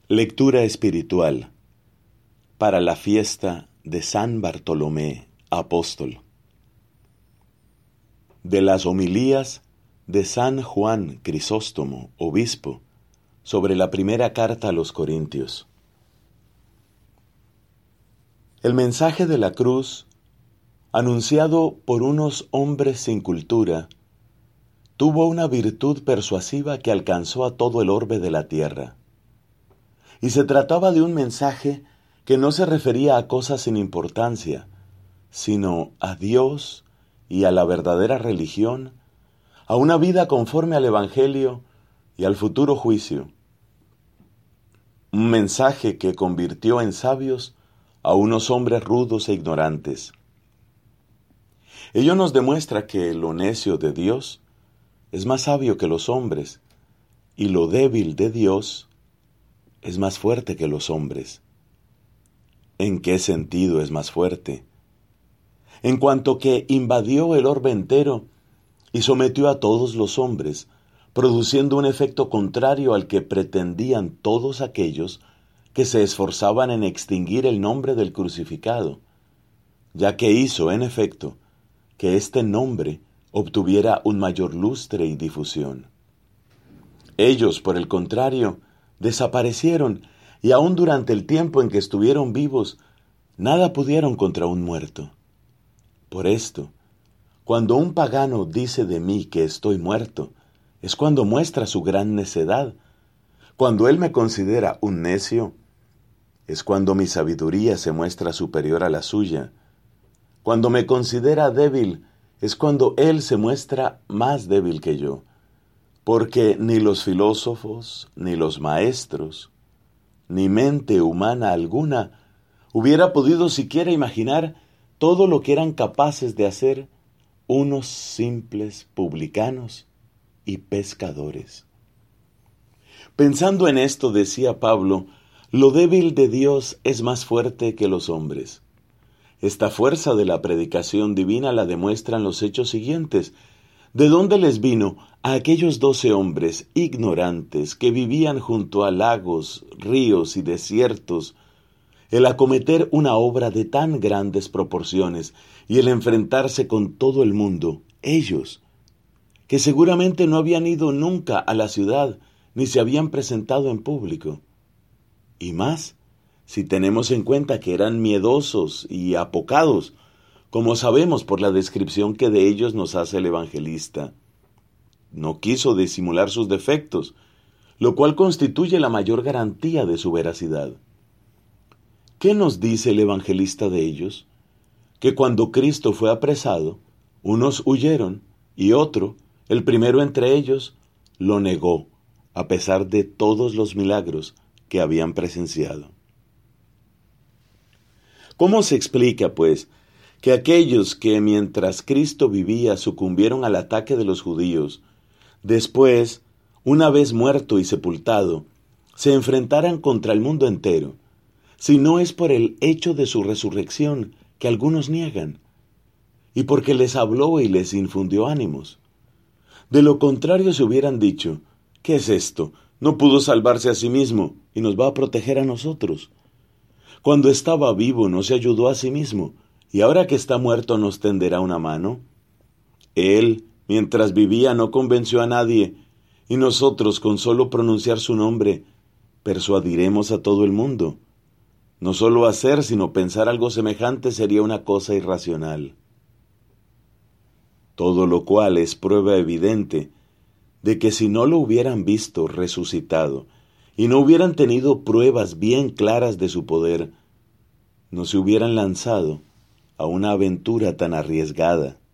Lectura espiritual para la fiesta de San Bartolomé, apóstol. De las homilías de San Juan Crisóstomo, obispo, sobre la primera carta a los Corintios. El mensaje de la cruz, anunciado por unos hombres sin cultura, tuvo una virtud persuasiva que alcanzó a todo el orbe de la tierra. Y se trataba de un mensaje que no se refería a cosas sin importancia, sino a Dios y a la verdadera religión, a una vida conforme al Evangelio y al futuro juicio. Un mensaje que convirtió en sabios a unos hombres rudos e ignorantes. Ello nos demuestra que lo necio de Dios es más sabio que los hombres, y lo débil de Dios es más fuerte que los hombres. ¿En qué sentido es más fuerte? En cuanto que invadió el orbe entero y sometió a todos los hombres, produciendo un efecto contrario al que pretendían todos aquellos que se esforzaban en extinguir el nombre del crucificado, ya que hizo, en efecto, que este nombre obtuviera un mayor lustre y difusión. Ellos, por el contrario, desaparecieron, y aun durante el tiempo en que estuvieron vivos, nada pudieron contra un muerto. Por esto, cuando un pagano dice de mí que estoy muerto, es cuando muestra su gran necedad. Cuando él me considera un necio, es cuando mi sabiduría se muestra superior a la suya. Cuando me considera débil, es cuando él se muestra más débil que yo. Porque ni los filósofos, ni los maestros, ni mente humana alguna hubiera podido siquiera imaginar todo lo que eran capaces de hacer unos simples publicanos y pescadores. Pensando en esto, decía Pablo, lo débil de Dios es más fuerte que los hombres. Esta fuerza de la predicación divina la demuestran los hechos siguientes. ¿De dónde les vino a aquellos 12 hombres ignorantes que vivían junto a lagos, ríos y desiertos el acometer una obra de tan grandes proporciones y el enfrentarse con todo el mundo, ellos, que seguramente no habían ido nunca a la ciudad ni se habían presentado en público? Y más, si tenemos en cuenta que eran miedosos y apocados, como sabemos por la descripción que de ellos nos hace el evangelista. No quiso disimular sus defectos, lo cual constituye la mayor garantía de su veracidad. ¿Qué nos dice el evangelista de ellos? Que cuando Cristo fue apresado, unos huyeron y otro, el primero entre ellos, lo negó, a pesar de todos los milagros que habían presenciado. ¿Cómo se explica, pues, que aquellos que mientras Cristo vivía sucumbieron al ataque de los judíos, después, una vez muerto y sepultado, se enfrentaran contra el mundo entero, si no es por el hecho de su resurrección que algunos niegan, y porque les habló y les infundió ánimos? De lo contrario se hubieran dicho, ¿qué es esto? No pudo salvarse a sí mismo y nos va a proteger a nosotros. Cuando estaba vivo no se ayudó a sí mismo, y ahora que está muerto nos tenderá una mano. Él, mientras vivía, no convenció a nadie, y nosotros, con solo pronunciar su nombre, persuadiremos a todo el mundo. No solo hacer, sino pensar algo semejante sería una cosa irracional. Todo lo cual es prueba evidente de que si no lo hubieran visto resucitado y no hubieran tenido pruebas bien claras de su poder, no se hubieran lanzado a una aventura tan arriesgada.